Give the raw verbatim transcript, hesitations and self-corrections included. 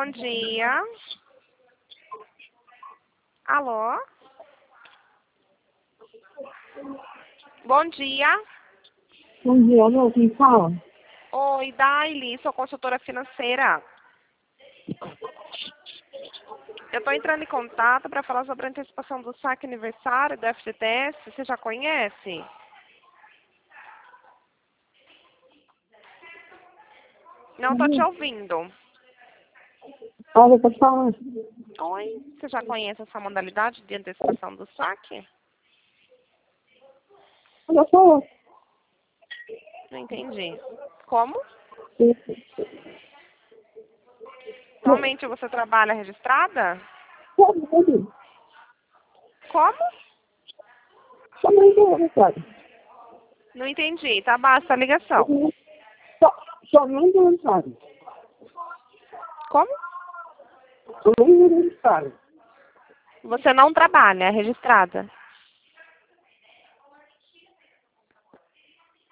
Bom dia. Alô? Bom dia. Bom dia, alô, quem fala? Oi, Daily, sou consultora financeira. Eu estou entrando em contato para falar sobre a antecipação do saque aniversário do F G T S. Você já conhece? Não estou te ouvindo. Olha, pode falar. Oi, você já conhece essa modalidade de antecipação do saque? Olha só. Não entendi. Como? Atualmente você trabalha registrada? Somente, Como? somente aniversário. Não entendi. Tá basta a ligação. So- Somente aniversário. Como? Somente aniversário. Você não trabalha, é registrada.